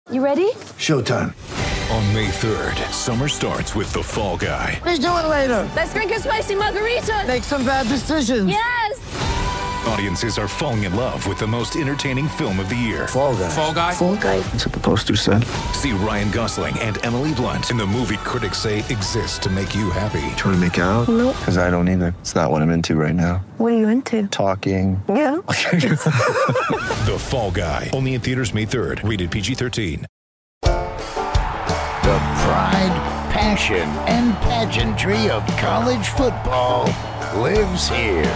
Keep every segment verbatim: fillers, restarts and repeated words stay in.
You ready? Showtime. On May third, summer starts with The Fall Guy. Let's do it later. Let's drink a spicy margarita. Make some bad decisions. Yes! Audiences are falling in love with the most entertaining film of the year. Fall Guy. Fall Guy? Fall Guy. That's what the poster said. See Ryan Gosling and Emily Blunt in the movie critics say exists to make you happy. Trying to make it out? Nope. Because I don't either. It's not what I'm into right now. What are you into? Talking. Yeah. The Fall Guy. Only in theaters May third. Rated P G thirteen. The pride, passion, and pageantry of college football lives here.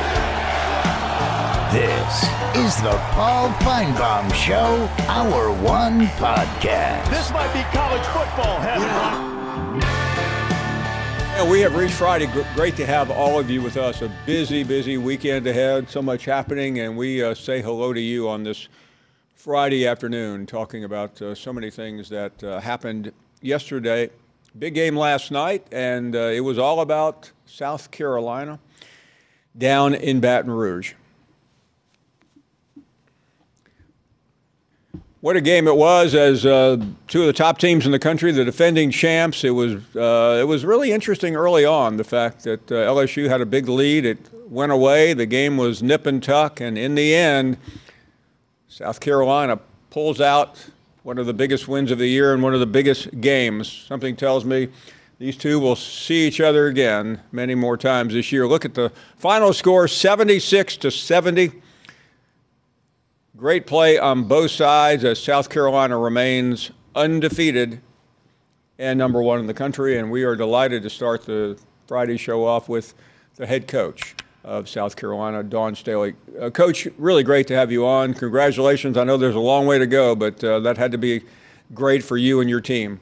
This is the Paul Feinbaum Show, Hour One Podcast. This might be college football heaven. Yeah, we have reached Friday. Great to have all of you with us. A busy, busy weekend ahead. So much happening, and we uh, say hello to you on this Friday afternoon, talking about uh, so many things that uh, happened yesterday. Big game last night, and uh, it was all about South Carolina down in Baton Rouge. What a game it was as uh, two of the top teams in the country, the defending champs. It was uh, it was really interesting early on, the fact that uh, L S U had a big lead. It went away. The game was nip and tuck, and in the end, South Carolina pulls out one of the biggest wins of the year and one of the biggest games. Something tells me these two will see each other again many more times this year. Look at the final score, seventy-six to seventy. Great play on both sides as South Carolina remains undefeated and number one in the country. And we are delighted to start the Friday show off with the head coach of South Carolina, Dawn Staley. Uh, Coach, really great to have you on. Congratulations. I know there's a long way to go, but uh, that had to be great for you and your team.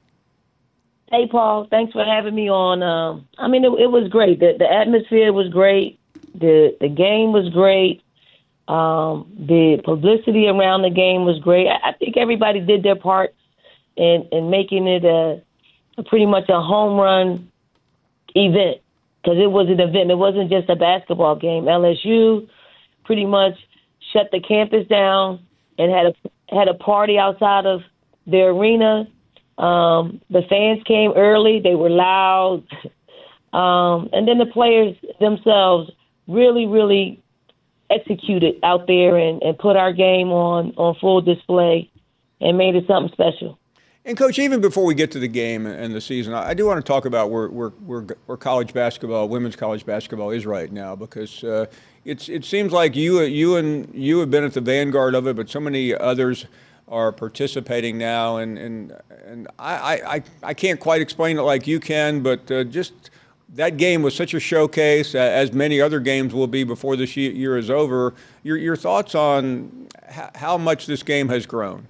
Hey, Paul. Thanks for having me on. Um, I mean, it, it was great. The, the atmosphere was great. The the game was great. Um, the publicity around the game was great. I, I think everybody did their part in, in making it a, a pretty much a home run event, because it was an event. It wasn't just a basketball game. L S U pretty much shut the campus down and had a had a party outside of their arena. Um, the fans came early. They were loud. Um, and then the players themselves really, really executed out there and, and put our game on, on full display and made it something special. And, Coach, even before we get to the game and the season, I do want to talk about where, where, where, where college basketball, women's college basketball is right now, because uh, it's it seems like you you and you have been at the vanguard of it, but so many others are participating now, and and, and I, I, I can't quite explain it like you can, but uh, just that game was such a showcase, uh, as many other games will be before this year is over. Your your thoughts on h- how much this game has grown?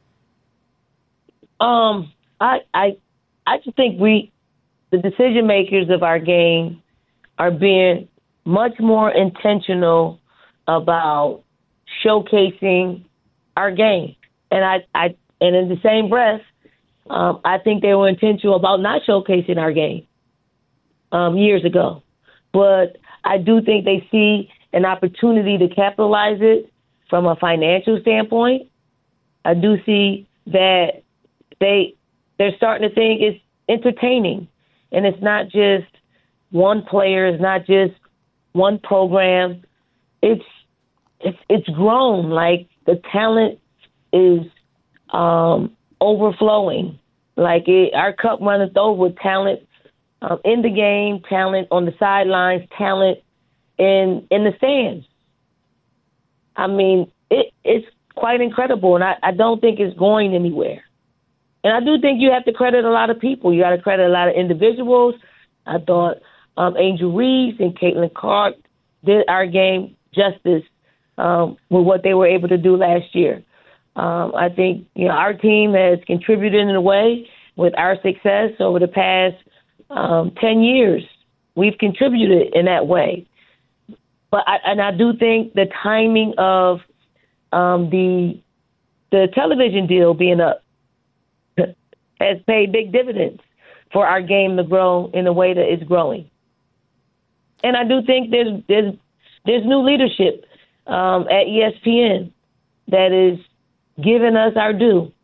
Um, I I I just think we, the decision makers of our game, are being much more intentional about showcasing our game, and I I and in the same breath, um, I think they were intentional about not showcasing our game um, years ago. But I do think they see an opportunity to capitalize it from a financial standpoint. I do see that They, they're starting to think it's entertaining, and it's not just one player, it's not just one program. It's it's it's grown. Like, the talent is um, overflowing. Like, it, our cup runneth over with talent um, in the game, talent on the sidelines, talent in in the stands. I mean, it, it's quite incredible, and I, I don't think it's going anywhere. And I do think you have to credit a lot of people. You got to credit a lot of individuals. I thought um, Angel Reeves and Caitlin Clark did our game justice um, with what they were able to do last year. Um, I think, you know, our team has contributed in a way with our success over the past um, ten years. We've contributed in that way. But I, and I do think the timing of um, the the television deal being up has paid big dividends for our game to grow in the way that it's growing. And I do think there's there's there's new leadership um, at E S P N that is giving us our due.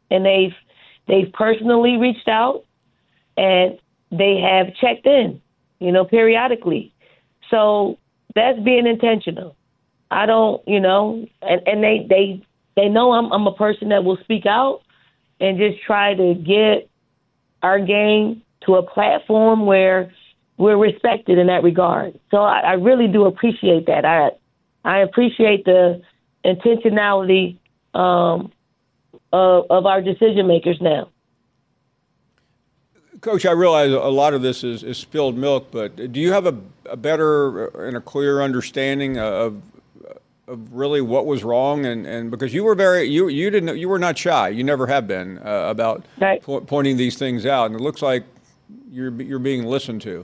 and they've they've personally reached out, and they have checked in, you know, periodically. So that's being intentional. I don't, you know, and, and they, they they know I'm I'm a person that will speak out and just try to get our game to a platform where we're respected in that regard. So I, I really do appreciate that. I I appreciate the intentionality um, of, of our decision makers now. Coach, I realize a lot of this is, is spilled milk, but do you have a, a better and a clear understanding of of really what was wrong? And, and because you were very you you didn't you were not shy, you never have been uh, about right. po- pointing these things out, and it looks like you're you're being listened to.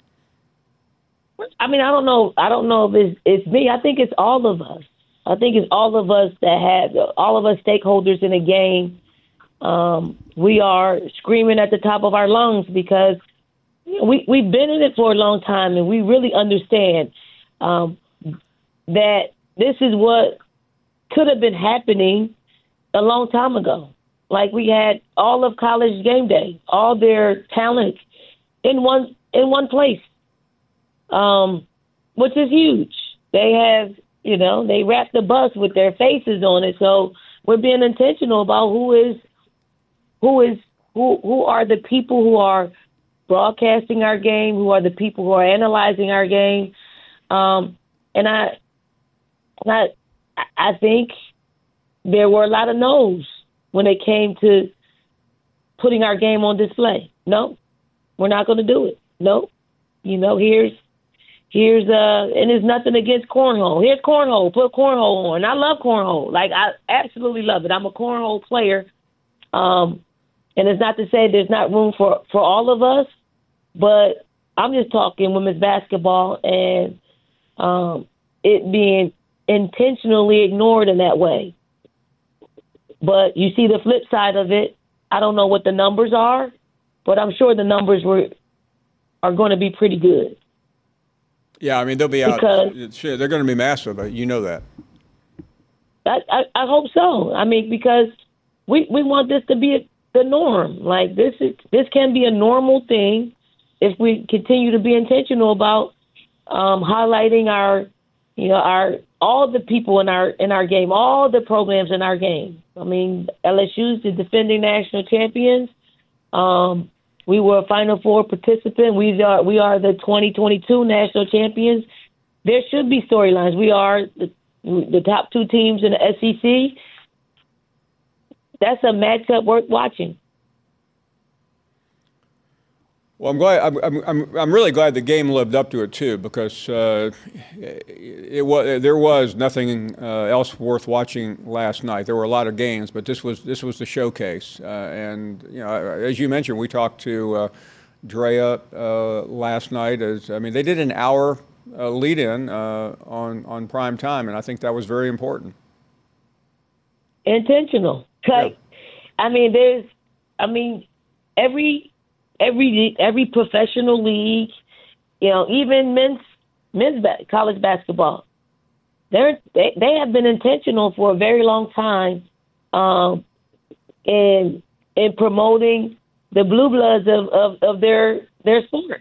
I mean, I don't know. I don't know if it's, it's me. I think it's all of us. I think it's all of us that have all of us stakeholders in a game. Um, we are screaming at the top of our lungs because you know, we, we've been in it for a long time, and we really understand um, that this is what could have been happening a long time ago. Like we had all of College Game Day, all their talent in one in one place, um, which is huge. They have, you know, they wrapped the bus with their faces on it. So we're being intentional about who is Who is who? Who are the people who are broadcasting our game? Who are the people who are analyzing our game? Um, and I, and I, I think there were a lot of no's when it came to putting our game on display. No, we're not going to do it. No, you know, here's here's uh, and there's nothing against cornhole. Here's cornhole. Put cornhole on. I love cornhole. Like I absolutely love it. I'm a cornhole player. Um, And it's not to say there's not room for, for all of us, but I'm just talking women's basketball and um, it being intentionally ignored in that way. But you see the flip side of it. I don't know what the numbers are, but I'm sure the numbers were are going to be pretty good. Yeah, I mean, they'll be out. Because, Shit, they're going to be massive. You know that. I, I, I hope so. I mean, because we, we want this to be a the norm. Like this is this can be a normal thing if we continue to be intentional about um, highlighting our, you know, our all the people in our in our game, all the programs in our game. I mean, L S U's the defending national champions. Um, we were a Final Four participant. We are we are the twenty twenty-two national champions. There should be storylines. We are the the top two teams in the S E C. That's a matchup worth watching. Well, I'm glad. I'm, I'm, I'm really glad the game lived up to it too, because uh, it, it was there was nothing uh, else worth watching last night. There were a lot of games, but this was this was the showcase. Uh, and you know, as you mentioned, we talked to uh, Drea uh, last night. As I mean, they did an hour uh, lead-in uh, on on prime time, and I think that was very important. Intentional. Like, yeah. I mean, there's, I mean, every, every, every professional league, you know, even men's, men's ba- college basketball, they're, they, they have been intentional for a very long time, um, in, in promoting the blue bloods of, of, of their, their sport.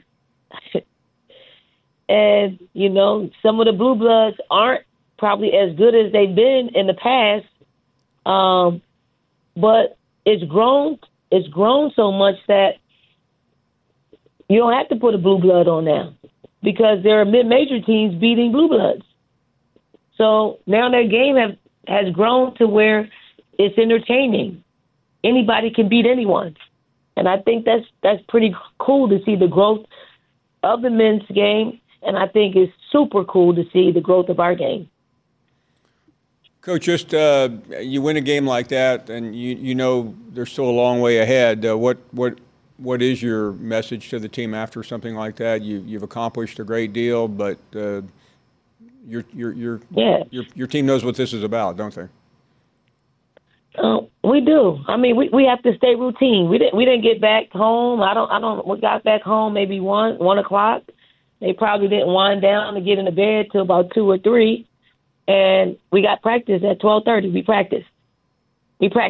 And, you know, some of the blue bloods aren't probably as good as they've been in the past. Um, But it's grown. It's grown so much that you don't have to put a blue blood on now because there are mid-major teams beating blue bloods. So now their game have, has grown to where it's entertaining. Anybody can beat anyone, and I think that's that's pretty cool to see the growth of the men's game, and I think it's super cool to see the growth of our game. Coach, just uh, you win a game like that, and you you know there's still a long way ahead. Uh, what what what is your message to the team after something like that? You you've accomplished a great deal, but uh, your your your yeah. your your team knows what this is about, don't they? Uh, we do. I mean, we, we have to stay routine. We didn't we didn't get back home. I don't I don't. We got back home maybe one one o'clock. They probably didn't wind down to get into bed till about two or three. And we got practice at twelve thirty. We practiced. We practiced.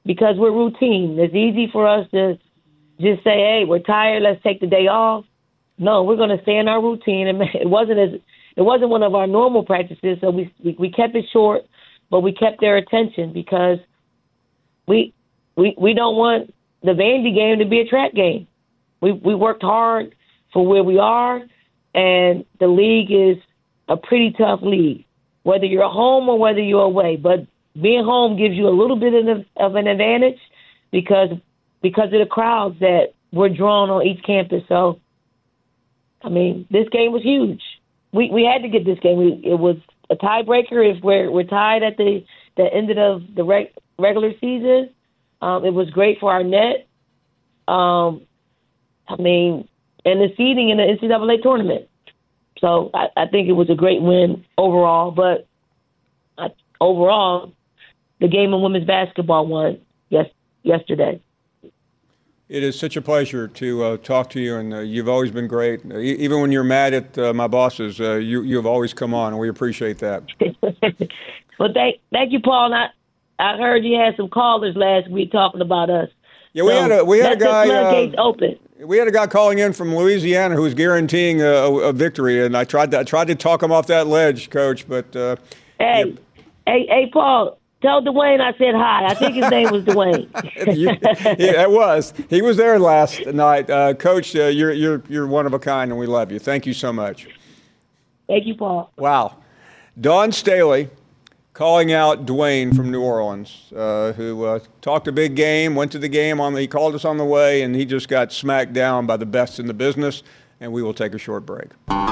because we're routine. It's easy for us to just say, hey, we're tired, let's take the day off. No, we're going to stay in our routine. And it wasn't as it wasn't one of our normal practices, so we, we we kept it short, but we kept their attention because we we we don't want the Vandy game to be a track game. We we worked hard for where we are, and the league is a pretty tough league, whether you're home or whether you're away. But being home gives you a little bit of, of an advantage because because of the crowds that were drawn on each campus. So, I mean, this game was huge. We we had to get this game. We, it was a tiebreaker. If we're we're tied at the the end of the reg, regular season, um, it was great for our net. Um, I mean, and the seeding in the N C double A tournament. So I, I think it was a great win overall. But I, overall, the game of women's basketball won yes yesterday. It is such a pleasure to uh, talk to you, and uh, you've always been great. Uh, even when you're mad at uh, my bosses, uh, you you've always come on, and we appreciate that. Well, thank thank you, Paul. And I, I heard you had some callers last week talking about us. Yeah, we so had a we had a guy. Uh, open. We had a guy calling in from Louisiana who was guaranteeing a, a victory, and I tried to I tried to talk him off that ledge, Coach. But uh, hey, yeah. hey, hey, Paul. Tell Dwayne I said hi. I think his name was Dwayne. Yeah, it was. He was there last night. Uh, Coach, uh, you're you're you're one of a kind, and we love you. Thank you so much. Thank you, Paul. Wow. Dawn Staley calling out Dwayne from New Orleans, uh, who uh, talked a big game, went to the game. on the, He called us on the way, and he just got smacked down by the best in the business. And we will take a short break.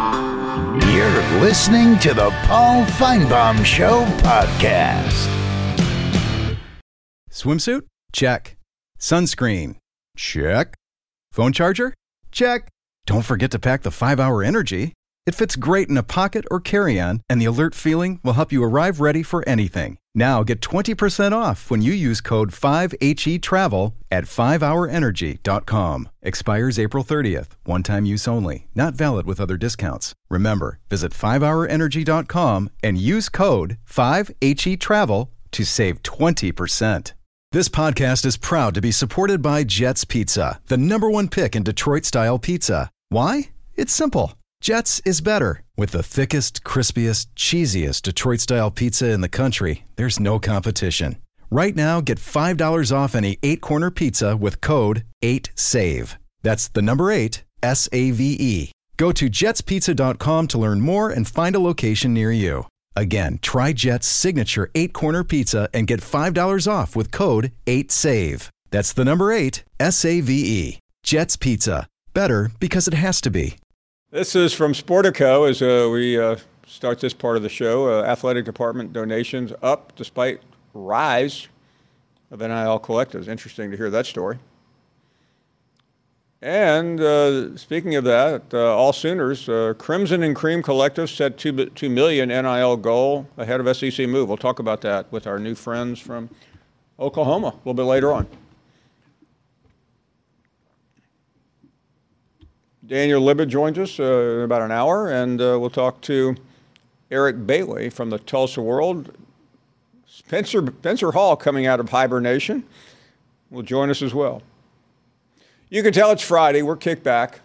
You're listening to the Paul Feinbaum Show podcast. Swimsuit? Check. Sunscreen? Check. Phone charger? Check. Don't forget to pack the five hour Energy. It fits great in a pocket or carry-on, and the alert feeling will help you arrive ready for anything. Now get twenty percent off when you use code five H E travel at five hour energy dot com. Expires April thirtieth. One-time use only. Not valid with other discounts. Remember, visit five hour energy dot com and use code five H E travel to save twenty percent. This podcast is proud to be supported by Jets Pizza, the number one pick in Detroit-style pizza. Why? It's simple. Jets is better. With the thickest, crispiest, cheesiest Detroit-style pizza in the country, there's no competition. Right now, get five dollars off any eight-corner pizza with code eight save. That's the number eight, S A V E. Go to jets pizza dot com to learn more and find a location near you. Again, try Jet's signature eight-corner pizza and get five dollars off with code eight save. That's the number eight, S A V E. Jet's Pizza. Better because it has to be. This is from Sportico as uh, we uh, start this part of the show. Uh, athletic department donations up despite rise of N I L collectives. Interesting to hear that story. And uh, speaking of that, uh, all Sooners, uh, Crimson and Cream Collective set two, two million N I L goal ahead of S E C move. We'll talk about that with our new friends from Oklahoma a little bit later on. Daniel Libet joins us uh, in about an hour, and uh, we'll talk to Eric Bailey from the Tulsa World. Spencer, Spencer Hall, coming out of hibernation, will join us as well. You can tell it's Friday. We're kicked back.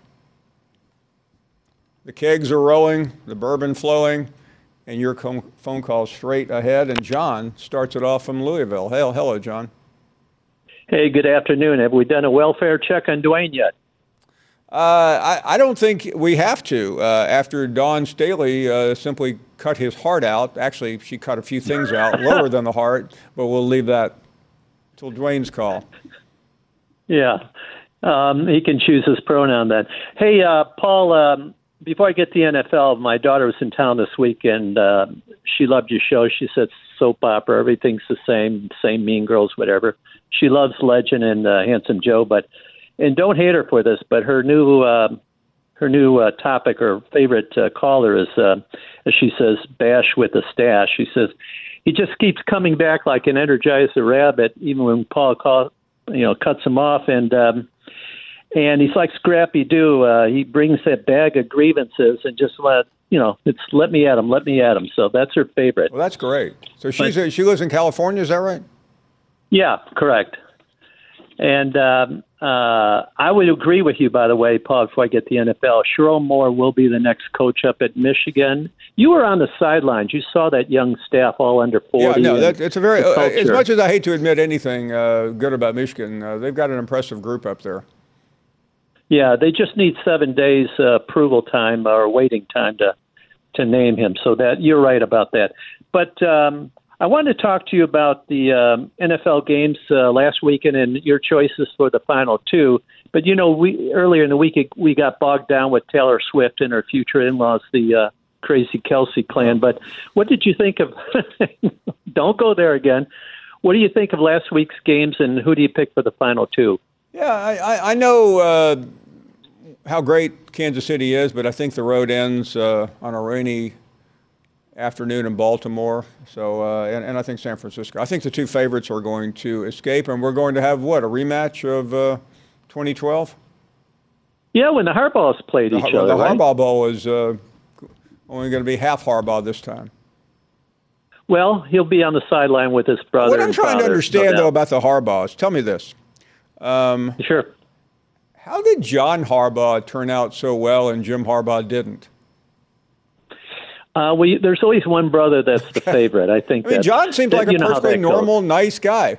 The kegs are rolling, the bourbon flowing, and your com- phone call straight ahead. And John starts it off from Louisville. Hey, hello, John. Hey, good afternoon. Have we done a welfare check on Dwayne yet? Uh, I, I don't think we have to. Uh, after Dawn Staley uh, simply cut his heart out. Actually, she cut a few things out lower than the heart, but we'll leave that till Dwayne's call. Yeah. Um, he can choose his pronoun then. Hey, uh, Paul, um, before I get to the N F L, my daughter was in town this week, and uh, she loved your show. She said soap opera, everything's the same, same Mean Girls, whatever. She loves Legend and uh, Handsome Joe, but and don't hate her for this, but her new uh, her new uh, topic or favorite uh, caller is, uh, as she says, Bash with a stash. She says he just keeps coming back like an Energizer rabbit, even when Paul call, you know cuts him off, and um, and he's like Scrappy Doo. Uh, he brings that bag of grievances and just let you know it's let me at him, let me at him. So that's her favorite. Well, that's great. So she's but, a, she lives in California, is that right? Yeah, correct. And um, uh, I would agree with you, by the way, Paul, before I get to the N F L. Sherrone Moore will be the next coach up at Michigan. You were on the sidelines. You saw that young staff all under forty. Yeah, no, that, it's a very, uh, as much as I hate to admit anything uh, good about Michigan, uh, they've got an impressive group up there. Yeah, they just need seven days uh, approval time or waiting time to to name him. So that you're right about that. But um, I wanted to talk to you about the um, N F L games uh, last weekend and your choices for the final two. But, you know, we earlier in the week we got bogged down with Taylor Swift and her future in-laws, the uh, crazy Kelsey clan. But what did you think of – don't go there again. What do you think of last week's games, and who do you pick for the final two? Yeah, I, I, I know uh, how great Kansas City is, but I think the road ends uh, on a rainy afternoon in Baltimore. So, uh, and, and I think San Francisco. I think the two favorites are going to escape, and we're going to have, what, a rematch of uh, twenty twelve? Yeah, when the Harbaughs played the, each the other, The right? Harbaugh Bowl is uh, only going to be half Harbaugh this time. Well, he'll be on the sideline with his brother. What I'm and trying to father, understand, no though, doubt. about the Harbaughs, tell me this. Um, sure. How did John Harbaugh turn out so well and Jim Harbaugh didn't? Uh, well, there's always one brother that's the favorite. I think. I mean, that, John seems that, like a you know how perfectly that goes. normal, nice guy.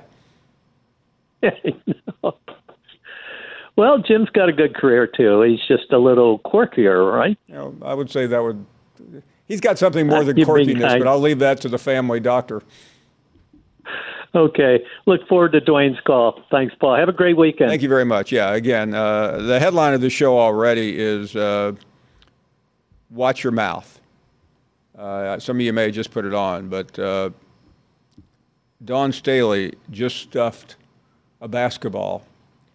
Well, Jim's got a good career too. He's just a little quirkier, right? You know, I would say that would. He's got something more than You're being quirkiness, kind. but I'll leave that to the family doctor. Okay. Look forward to Dwayne's call. Thanks, Paul. Have a great weekend. Thank you very much. Yeah, again, uh, the headline of the show already is uh, "Watch Your Mouth." Uh, some of you may just put it on, but uh, Dawn Staley just stuffed a basketball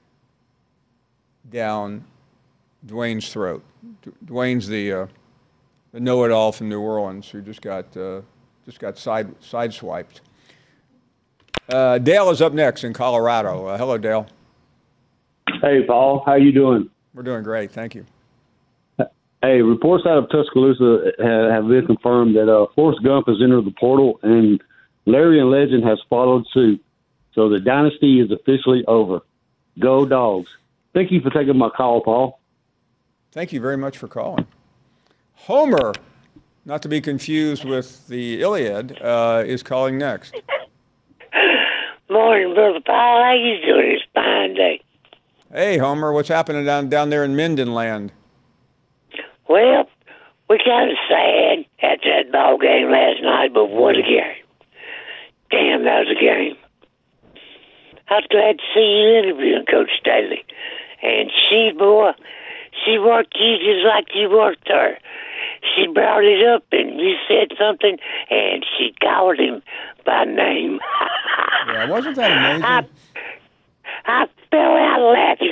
down Dwayne's throat. D- Dwayne's the, uh, the know-it-all from New Orleans who just got uh, just got side sideswiped. Uh, Dale is up next in Colorado. Uh, hello, Dale. Hey, Paul. How you doing? We're doing great. Thank you. Hey, reports out of Tuscaloosa have, have been confirmed that uh, Forrest Gump has entered the portal, and Larry and Legend has followed suit. So the dynasty is officially over. Go Dogs. Thank you for taking my call, Paul. Thank you very much for calling. Homer, not to be confused with the Iliad, uh, is calling next. Morning, Brother Paul. How you doing this fine day? Hey, Homer, what's happening down down there in Minden Land? Well, we kind of sad after that ball game last night, but what a game. Damn, that was a game. I was glad to see you interviewing Coach Staley. And she, boy, she worked you just like you worked her. She brought it up, and you said something, and she called him by name. Yeah, wasn't that amazing? I, I fell out laughing.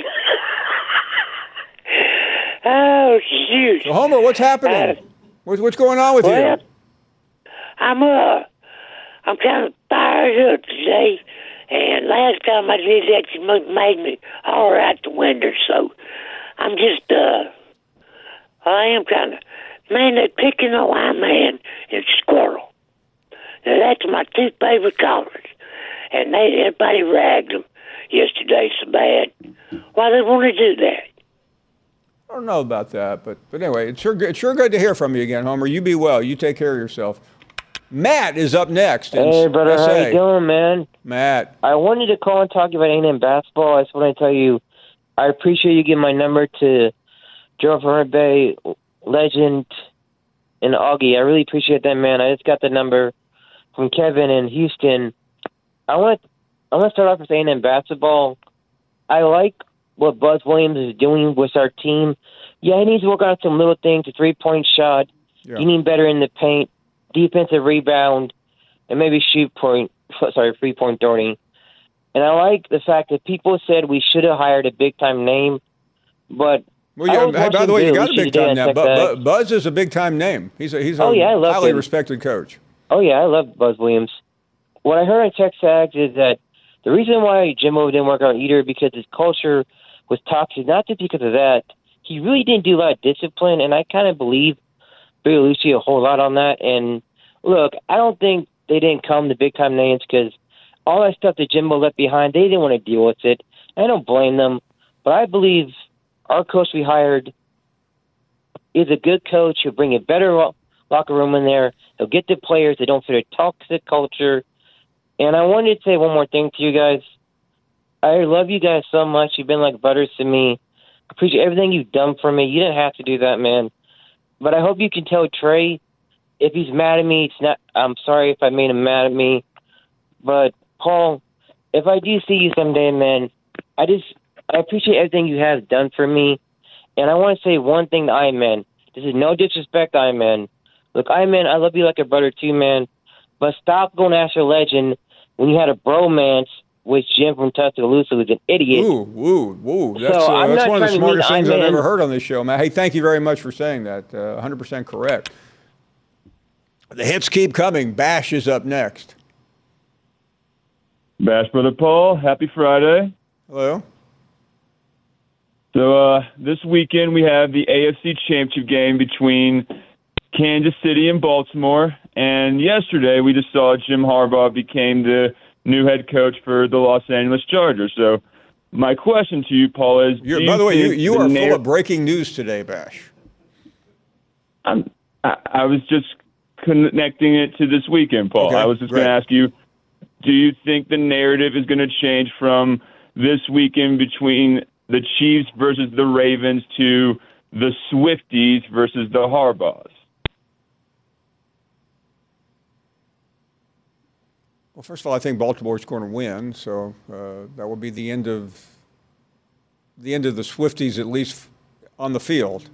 Oh, shoot. So, Homer, what's happening? Uh, what's, what's going on with well, you? I'm, uh, I'm kind of fired up today. And last time I did that, you made me holler out the window. So I'm just, uh, I am kind of, man, they're picking a lineman and squirrel. Now, that's my two favorite colors. And they, everybody ragged them yesterday so bad. Why they want to do that? I don't know about that, but but anyway, it's sure good, it's sure good to hear from you again, Homer. You be well. You take care of yourself. Matt is up next. in Hey, brother, S A. how you doing, man? Matt. I wanted to call and talk about A and M basketball. I just want to tell you, I appreciate you giving my number to Joe Ferrabay, Legend, and Augie. I really appreciate that, man. I just got the number from Kevin in Houston. I want to I want to start off with A and M basketball. I like what Buzz Williams is doing with our team. Yeah, he needs to work on some little things, a three-point shot. Yeah. He needs better in the paint, defensive rebound, and maybe shoot point, sorry, three-point throwing. And I like the fact that people said we should have hired a big-time name, but Well, yeah, I was hey, by watching the way, you Bill got a Lucy big today time on now. Tech Bu- Tech. Bu- Buzz is a big time name. He's a he's a Oh, yeah, I love highly him. respected coach. Oh, yeah, I love Buzz Williams. What I heard on Tech Sags is that the reason why Jimbo didn't work out either because his culture was toxic, not just because of that. He really didn't do a lot of discipline, and I kind of believe Bill Lucy a whole lot on that. And, look, I don't think they didn't come to big-time names because all that stuff that Jimbo left behind, they didn't want to deal with it. I don't blame them, but I believe our coach we hired is a good coach. He'll bring a better lo- locker room in there. He'll get the players that don't fit a toxic culture. And I wanted to say one more thing to you guys. I love you guys so much. You've been like brothers to me. I appreciate everything you've done for me. You didn't have to do that, man. But I hope you can tell Trey, if he's mad at me, it's not. I'm sorry if I made him mad at me. But, Paul, if I do see you someday, man, I just I appreciate everything you have done for me. And I want to say one thing to Iron Man. This is no disrespect, Iron Man. Look, Iron Man, I love you like a brother too, man. But stop going after Legend when you had a bromance with Jim from Tuscaloosa, who's an idiot. Woo, woo, woo. That's, So, uh, I'm that's not one of the trying to smartest mean things Iron I've Man. ever heard on this show, man. Hey, thank you very much for saying that. Uh, one hundred percent correct. The hits keep coming. Bash is up next. Bash Brother Paul, happy Friday. Hello. So uh, this weekend we have the A F C Championship game between Kansas City and Baltimore. And yesterday we just saw Jim Harbaugh became the new head coach for the Los Angeles Chargers. So my question to you, Paul, is... You're, do by you the way, you, think you the are narr- full of breaking news today, Bash. I'm, I, I was just connecting it to this weekend, Paul. Okay, I was just going to great. ask you, do you think the narrative is going to change from this weekend between the Chiefs versus the Ravens to the Swifties versus the Harbaughs? Well, first of all, I think Baltimore's going to win, so uh, that will be the end of the end of the Swifties, at least on the field.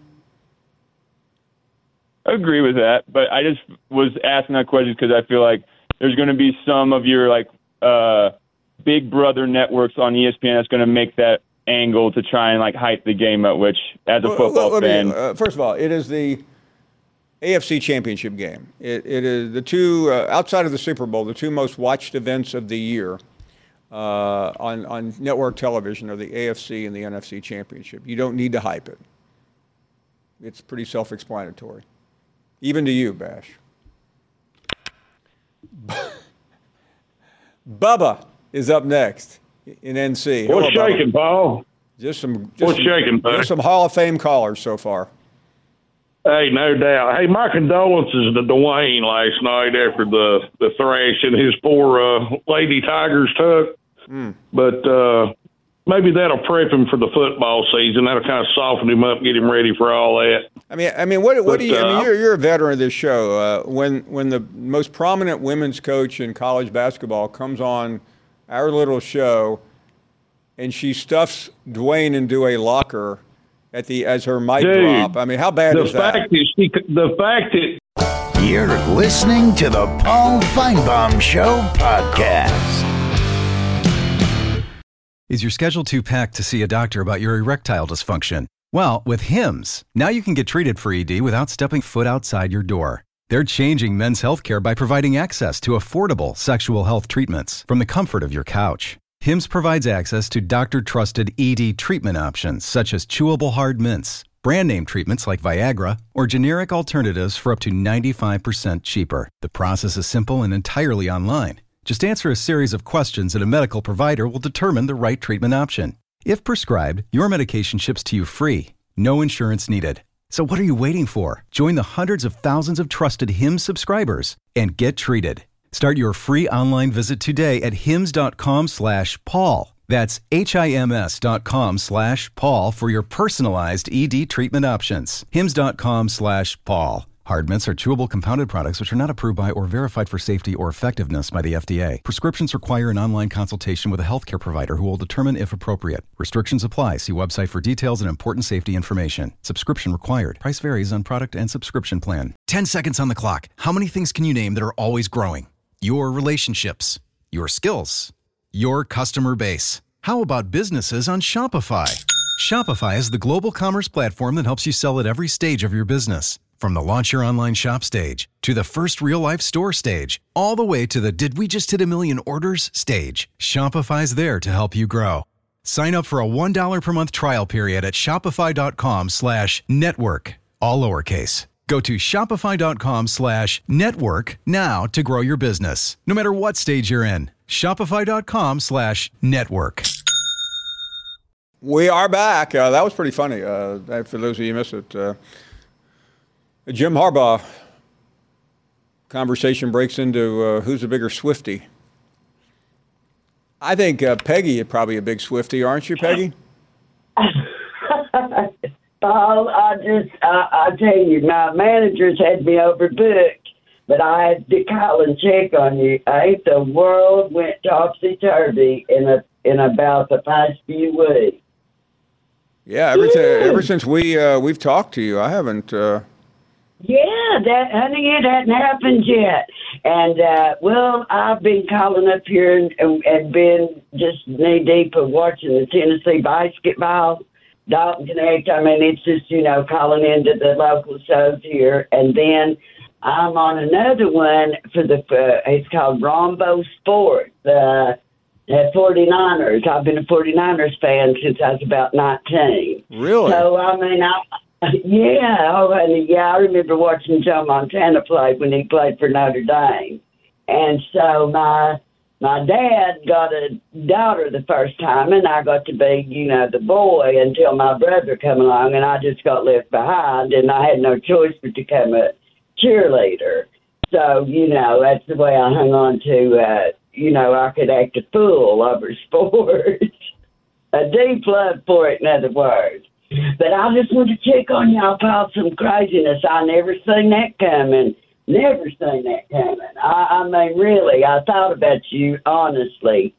I agree with that, but I just was asking that question because I feel like there's going to be some of your like uh, Big Brother networks on E S P N that's going to make that angle to try and like hype the game up. Which, as a Well, football let me- fan, uh, first of all, it is the A F C Championship game. It, it is the two uh, outside of the Super Bowl, the two most watched events of the year uh, on on network television are the A F C and the N F C Championship. You don't need to hype it. It's pretty self-explanatory, even to you, Bash. Bubba is up next in N C. What's Hello, Bubba. shaking, Paul? Just some. Just What's some, shaking, buddy? Just some Hall of Fame callers so far. Hey, no doubt. Hey, my condolences to Dwayne last night after the, the thrashing his poor uh, Lady Tigers took. Mm. But uh, maybe that'll prep him for the football season. That'll kind of soften him up, get him ready for all that. I mean, I mean, what, what But, do you? I mean, uh, you're you're a veteran of this show. Uh, when when the most prominent women's coach in college basketball comes on our little show, and she stuffs Dwayne into a locker at the as her mic Dude, drop. I mean, how bad the is that? fact is, she, the fact that You're listening to the Paul Feinbaum Show podcast. Is your schedule too packed to see a doctor about your erectile dysfunction? Well, with Hims, now you can get treated for E D without stepping foot outside your door. They're changing men's healthcare by providing access to affordable sexual health treatments from the comfort of your couch. Hims provides access to doctor-trusted E D treatment options such as chewable hard mints, brand name treatments like Viagra, or generic alternatives for up to ninety-five percent cheaper. The process is simple and entirely online. Just answer a series of questions and a medical provider will determine the right treatment option. If prescribed, your medication ships to you free, no insurance needed. So what are you waiting for? Join the hundreds of thousands of trusted Hims subscribers and get treated. Start your free online visit today at hims.com slash Paul. That's H-I-M-S dot com slash Paul for your personalized E D treatment options. Hims.com slash Paul. Hard mints are chewable compounded products which are not approved by or verified for safety or effectiveness by the F D A. Prescriptions require an online consultation with a healthcare provider who will determine if appropriate. Restrictions apply. See website for details and important safety information. Subscription required. Price varies on product and subscription plan. ten seconds on the clock. How many things can you name that are always growing? Your relationships, your skills, your customer base. How about businesses on Shopify? Shopify is the global commerce platform that helps you sell at every stage of your business. From the launch your online shop stage, to the first real-life store stage, all the way to the did we just hit a million orders stage, Shopify's there to help you grow. Sign up for a one dollar per month trial period at shopify.com slash network, all lowercase. Go to shopify.com slash network now to grow your business, no matter what stage you're in. Shopify.com slash network. We are back. Uh, that was pretty funny. Uh, for those of you who missed it, uh, Jim Harbaugh conversation breaks into uh, who's a bigger Swiftie. I think uh, Peggy is probably a big Swiftie, aren't you, Peggy? Paul, I just, I, I tell you, my managers had me overbooked, but I had to call and check on you. I think the world went topsy-turvy in a, in about the past few weeks. Yeah, ever, t- ever since we, uh, we've talked to you, I haven't... Uh... Yeah, that, honey, it hadn't happened yet. And, uh, well, I've been calling up here and, and been just knee-deep of watching the Tennessee basketball. Dalton Connect, I mean, it's just, you know, calling into the local shows here. And then I'm on another one for the, uh, it's called Rombo Sports, uh, the forty-niners. I've been a forty-niners fan since I was about nineteen. Really? So, I mean, I, yeah, oh, and yeah, I remember watching Joe Montana play when he played for Notre Dame. And so my my dad got a daughter the first time, and I got to be, you know, the boy until my brother came along, and I just got left behind, and I had no choice but to become a cheerleader. So, you know, that's the way I hung on to, uh, you know, I could act a fool over sports. A deep love for it, in other words. But I just want to check on y'all about some craziness. I never seen that coming. Never seen that coming. I, I mean, really, I thought about you, honestly.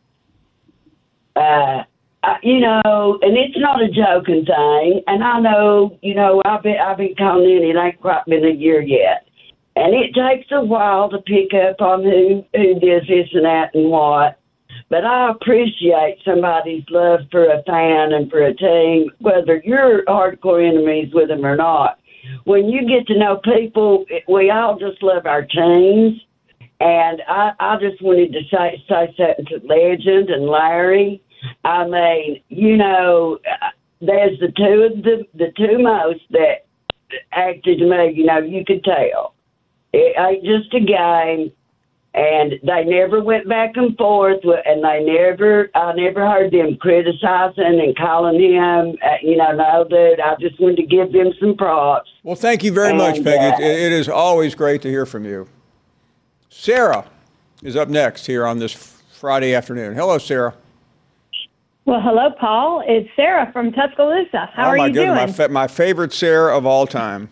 Uh, I, you know, and it's not a joking thing. And I know, you know, I've been, I've been calling in. It ain't quite been a year yet. And it takes a while to pick up on who, who does this and that and what. But I appreciate somebody's love for a fan and for a team, whether you're hardcore enemies with them or not. When you get to know people, we all just love our teams. And I, I just wanted to say, say something to Legend and Larry. I mean, you know, there's the two of the, the two most that acted to me, you know, you could tell. It ain't just a game. And they never went back and forth, and they never, I never heard them criticizing and calling him, uh, you know, no, dude, I just wanted to give them some props. Well, thank you very and, much, Peggy. Uh, it, it is always great to hear from you. Sarah is up next here on this Friday afternoon. Hello, Sarah. Well, hello, Paul. It's Sarah from Tuscaloosa. How oh, are my you goodness, doing? My, fa- my favorite Sarah of all time.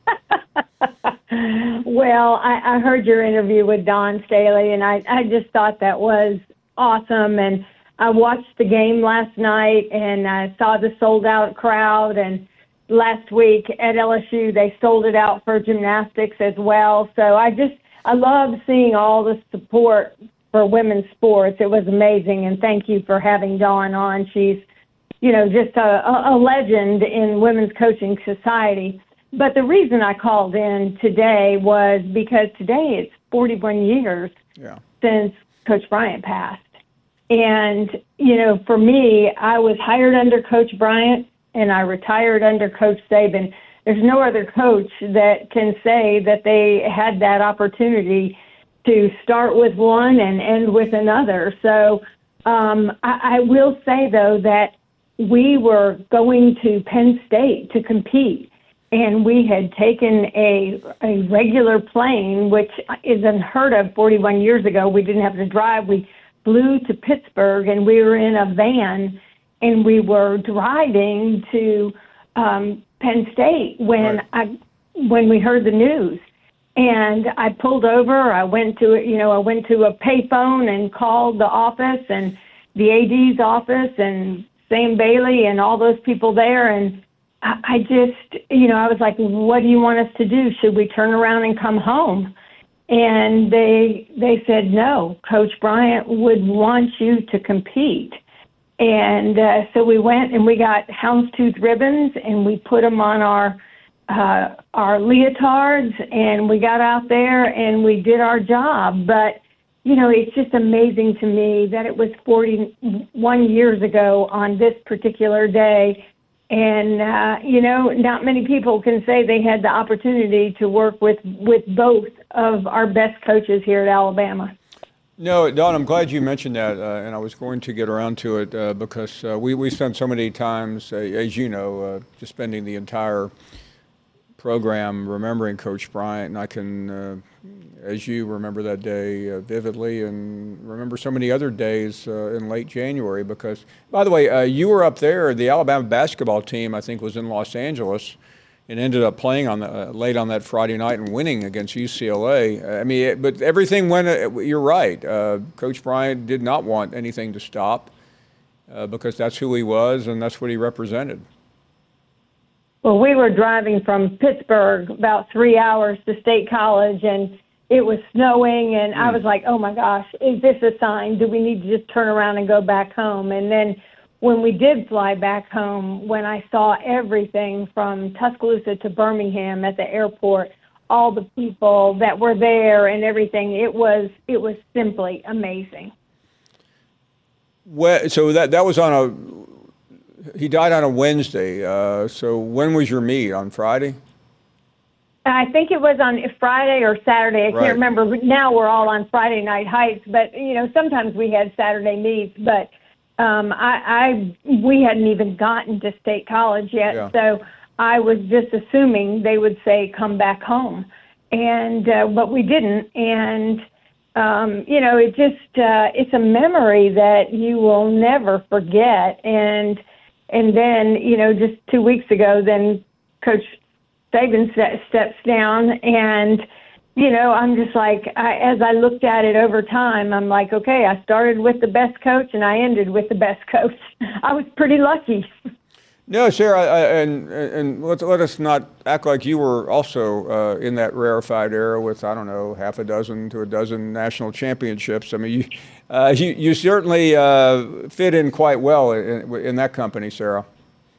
Well, I, I heard your interview with Don Staley, and I, I just thought that was awesome. And I watched the game last night, and I saw the sold-out crowd. And last week at L S U, they sold it out for gymnastics as well. So I just I love seeing all the support for women's sports. It was amazing, and thank you for having Dawn on. She's, you know, just a, a legend in women's coaching society. But the reason I called in today was because today it's forty-one years yeah. since Coach Bryant passed. And, you know, for me, I was hired under Coach Bryant and I retired under Coach Saban. There's no other coach that can say that they had that opportunity to start with one and end with another. So um, I, I will say, though, that we were going to Penn State to compete. And we had taken a a regular plane, which is unheard of forty-one years ago. We didn't have to drive. We flew to Pittsburgh, and we were in a van, and we were driving to um, Penn State when right. I when we heard the news. And I pulled over. I went to you know I went to a payphone and called the office and the A D's office and Sam Bailey and all those people there. And I just, you know, I was like, what do you want us to do? Should we turn around and come home? And they they said, no, Coach Bryant would want you to compete. And uh, so we went and we got houndstooth ribbons and we put them on our uh, our leotards and we got out there and we did our job. But, you know, it's just amazing to me that it was forty-one years ago on this particular day. And, uh, you know, not many people can say they had the opportunity to work with, with both of our best coaches here at Alabama. No, Don, I'm glad you mentioned that, uh, and I was going to get around to it uh, because uh, we, we spent so many times, uh, as you know, uh, just spending the entire program remembering Coach Bryant, and I can, uh, as you remember that day uh, vividly, and remember so many other days uh, in late January because, by the way, uh, you were up there. The Alabama basketball team, I think, was in Los Angeles and ended up playing on the, uh, late on that Friday night and winning against U C L A. I mean, it, but everything went, uh, you're right. Uh, Coach Bryant did not want anything to stop uh, because that's who he was and that's what he represented. Well, we were driving from Pittsburgh about three hours to State College, and it was snowing, and mm. I was like, oh, my gosh, is this a sign? Do we need to just turn around and go back home? And then when we did fly back home, when I saw everything from Tuscaloosa to Birmingham at the airport, all the people that were there and everything, it was it was simply amazing. Well, so that that was on a he died on a Wednesday. Uh, so when was your meet? On Friday? I think it was on Friday or Saturday. I Right. can't remember. Now we're all on Friday night hikes, but you know sometimes we had Saturday meets, but. Um, I, I we hadn't even gotten to State College yet, Yeah. so I was just assuming they would say come back home, and uh, but we didn't. And um, you know, it just uh, it's a memory that you will never forget. And and then you know, just two weeks ago, then Coach Saban ste- steps down, and you know, I'm just like, I, as I looked at it over time, I'm like, okay, I started with the best coach and I ended with the best coach. I was pretty lucky. No, Sarah, I, and and let, let us not act like you were also uh, in that rarefied era with, I don't know, half a dozen to a dozen national championships. I mean, you uh, you, you certainly uh, fit in quite well in, in that company, Sarah.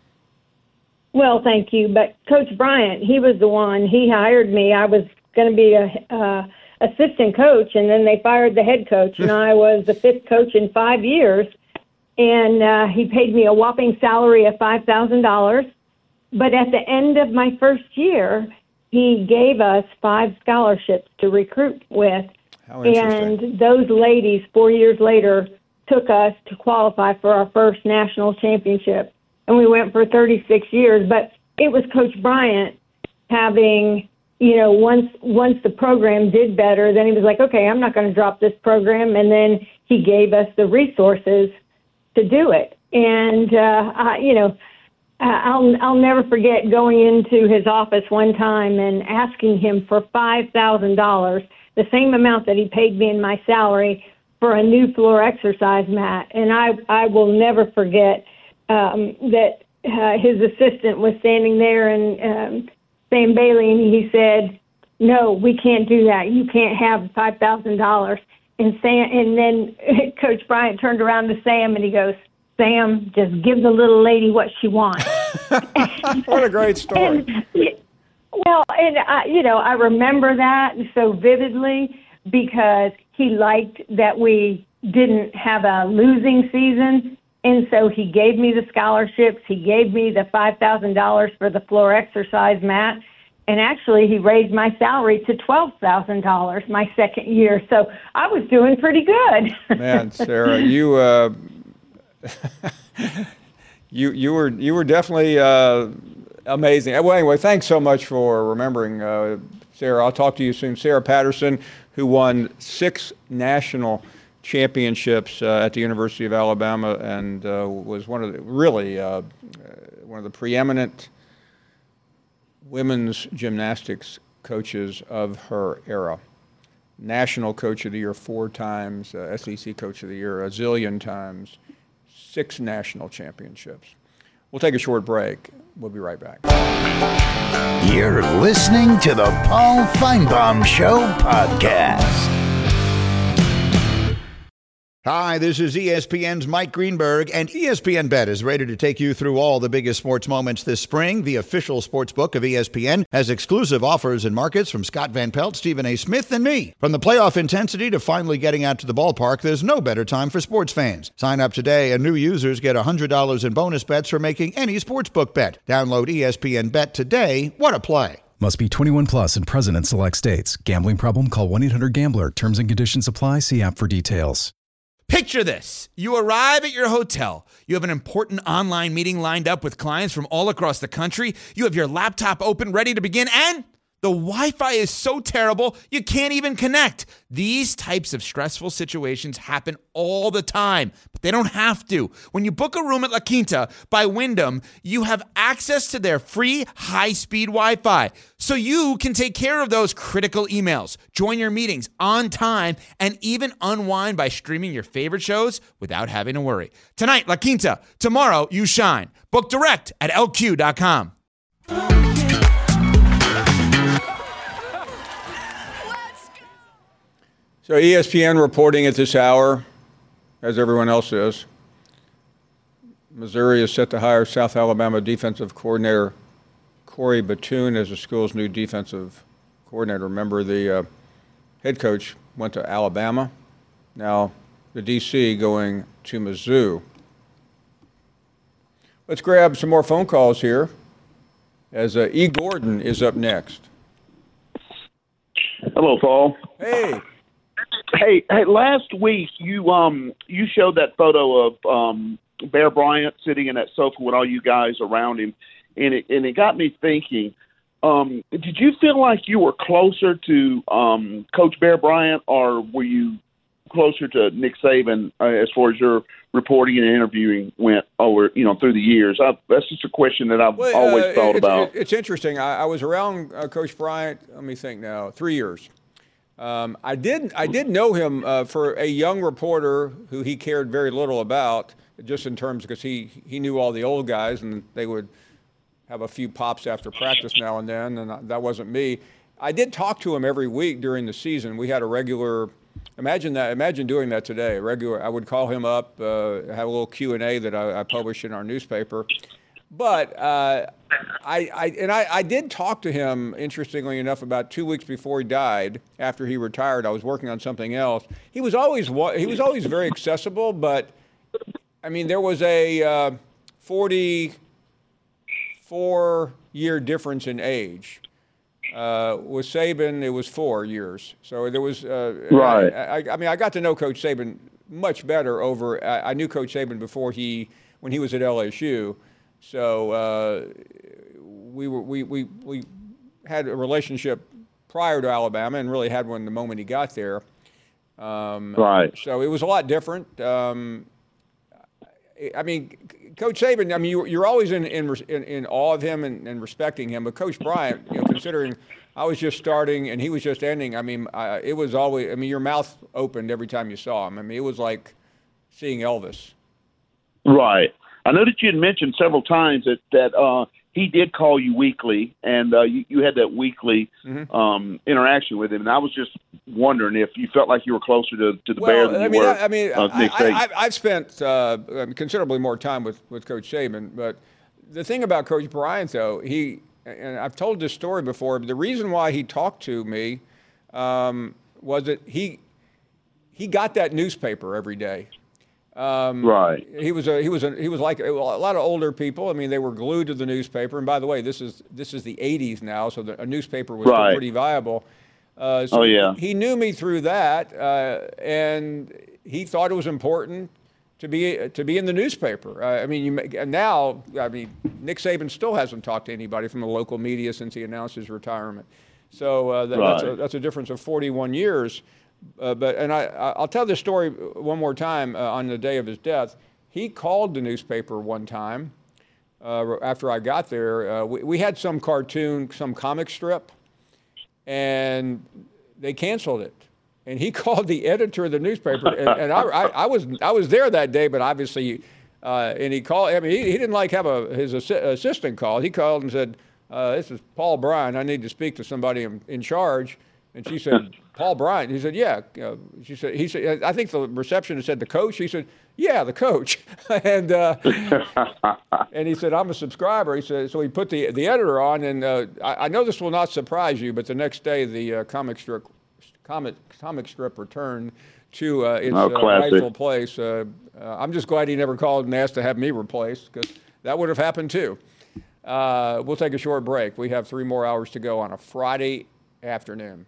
Well, thank you. But Coach Bryant, he was the one. He hired me. I was going to be a uh, assistant coach, and then they fired the head coach, and I was the fifth coach in five years. And uh, he paid me a whopping salary of five thousand dollars. But at the end of my first year, he gave us five scholarships to recruit with. How interesting. And those ladies, four years later, took us to qualify for our first national championship. And we went for thirty-six years. But it was Coach Bryant having, you know, once once the program did better, then he was like, okay, I'm not going to drop this program. And then he gave us the resources to do it. And, uh, I, you know, I'll, I'll never forget going into his office one time and asking him for five thousand dollars, the same amount that he paid me in my salary, for a new floor exercise mat. And I, I will never forget um, that uh, his assistant was standing there, and um, Sam Bailey, and he said, no, we can't do that. You can't have five thousand dollars. And Sam, and then Coach Bryant turned around to Sam and he goes, Sam, just give the little lady what she wants. What a great story. And, well, and I, you know, I remember that so vividly because he liked that we didn't have a losing season. And so he gave me the scholarships. He gave me the five thousand dollars for the floor exercise mat. And actually, he raised my salary to twelve thousand dollars my second year. So I was doing pretty good. Man, Sarah, you uh, you you were you were definitely uh, amazing. Well, anyway, thanks so much for remembering, uh, Sarah. I'll talk to you soon. Sarah Patterson, who won six national championships uh, at the University of Alabama and uh, was one of the really uh, one of the preeminent women's gymnastics coaches of her era. National Coach of the Year four times, uh, S E C Coach of the Year a zillion times, six national championships. We'll take a short break. We'll be right back. You're listening to the Paul Feinbaum Show podcast. Hi, this is E S P N's Mike Greenberg, and E S P N Bet is ready to take you through all the biggest sports moments this spring. The official sports book of E S P N has exclusive offers and markets from Scott Van Pelt, Stephen A. Smith, and me. From the playoff intensity to finally getting out to the ballpark, there's no better time for sports fans. Sign up today, and new users get one hundred dollars in bonus bets for making any sportsbook bet. Download E S P N Bet today. What a play. Must be twenty-one plus and present in select states. Gambling problem? Call one eight hundred gambler. Terms and conditions apply. See app for details. Picture this. You arrive at your hotel. You have an important online meeting lined up with clients from all across the country. You have your laptop open, ready to begin, and the Wi-Fi is so terrible, you can't even connect. These types of stressful situations happen all the time, but they don't have to. When you book a room at La Quinta by Wyndham, you have access to their free high-speed Wi-Fi, so you can take care of those critical emails, join your meetings on time, and even unwind by streaming your favorite shows without having to worry. Tonight, La Quinta. Tomorrow, you shine. Book direct at L Q dot com. So E S P N reporting at this hour, as everyone else is, Missouri is set to hire South Alabama defensive coordinator Corey Batoon as the school's new defensive coordinator. Remember, the uh, head coach went to Alabama. Now the D C going to Mizzou. Let's grab some more phone calls here as uh, E. Gordon is up next. Hello, Paul. Hey. Hey, hey! Last week you um you showed that photo of um Bear Bryant sitting in that sofa with all you guys around him, and it and it got me thinking. Um, did you feel like you were closer to um, Coach Bear Bryant, or were you closer to Nick Saban uh, as far as your reporting and interviewing went over you know through the years? I, that's just a question that I've well, always uh, thought it's, about. It's interesting. I, I was around uh, Coach Bryant. Let me think now. Three years. Um, I did I did know him uh, for a young reporter who he cared very little about, just in terms because he he knew all the old guys and they would have a few pops after practice now and then, and that wasn't me. I did talk to him every week during the season. We had a regular. Imagine that. Imagine doing that today. Regular. I would call him up, uh, have a little Q and A that I, I published in our newspaper. But uh, I, I and I, I did talk to him, interestingly enough, about two weeks before he died. After he retired, I was working on something else. He was always he was always very accessible, but I mean, there was a uh, forty-four year difference in age. Uh, with Saban, it was four years. So there was uh, right. I, I, I mean, I got to know Coach Saban much better over. I, I knew Coach Saban before he when he was at L S U. So uh, we were we, we we had a relationship prior to Alabama, and really had one the moment he got there. Um, right. So it was a lot different. Um, I mean, Coach Saban. I mean, you, you're always in in, in in awe of him and, and respecting him. But Coach Bryant, you know, considering I was just starting and he was just ending. I mean, I, it was always. I mean, your mouth opened every time you saw him. I mean, it was like seeing Elvis. Right. I know that you had mentioned several times that that uh, he did call you weekly, and uh, you, you had that weekly mm-hmm. um, interaction with him. And I was just wondering if you felt like you were closer to, to the well, Bears than I you mean, were. I, I mean, uh, Nick I, I, I've spent uh, considerably more time with, with Coach Saban, but the thing about Coach Bryant, though, he and I've told this story before. But the reason why he talked to me um, was that he he got that newspaper every day. Um, right. He was a he was a he was like a, a lot of older people. I mean, they were glued to the newspaper. And by the way, this is this is the eighties now, so the, a newspaper was right. still pretty viable. Uh, so oh yeah. He, he knew me through that, uh, and he thought it was important to be to be in the newspaper. Uh, I mean, you and now I mean, Nick Saban still hasn't talked to anybody from the local media since he announced his retirement. So uh, that, right. that's a, that's a difference of forty-one years. Uh, but and I I'll tell this story one more time. Uh, on the day of his death, he called the newspaper one time uh, after I got there. Uh, we, we had some cartoon, some comic strip, and they canceled it. And he called the editor of the newspaper, and, and I, I, I was I was there that day, but obviously, uh, and he called. I mean, he, he didn't like have a his assi- assistant call. He called and said, uh, "This is Paul Bryant. I need to speak to somebody in, in charge." And she said, Paul Bryant. He said, yeah. Uh, she said, he said, I think the receptionist said the coach. He said, yeah, the coach. and uh, and he said, I'm a subscriber. He said, so he put the the editor on, and uh, I, I know this will not surprise you, but the next day the uh, comic strip comic comic strip returned to uh, its oh, uh, rightful place. Uh, uh, I'm just glad he never called and asked to have me replaced, because that would have happened too. Uh, we'll take a short break. We have three more hours to go on a Friday afternoon.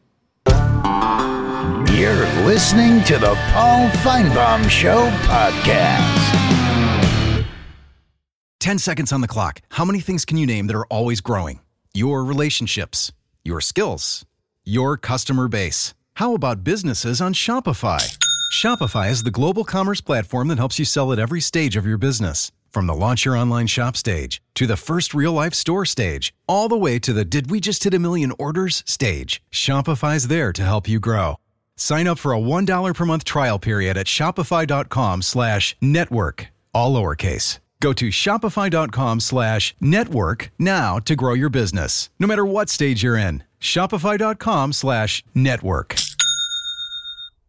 You're listening to the Paul Feinbaum Show podcast. ten seconds on the clock. How many things can you name that are always growing? Your relationships, your skills, your customer base. How about businesses on Shopify? Shopify is the global commerce platform that helps you sell at every stage of your business. From the launch your online shop stage, to the first real-life store stage, all the way to the did we just hit a million orders stage, Shopify's there to help you grow. Sign up for a one dollar per month trial period at shopify.com slash network, all lowercase. Go to shopify.com slash network now to grow your business, no matter what stage you're in. Shopify.com slash network.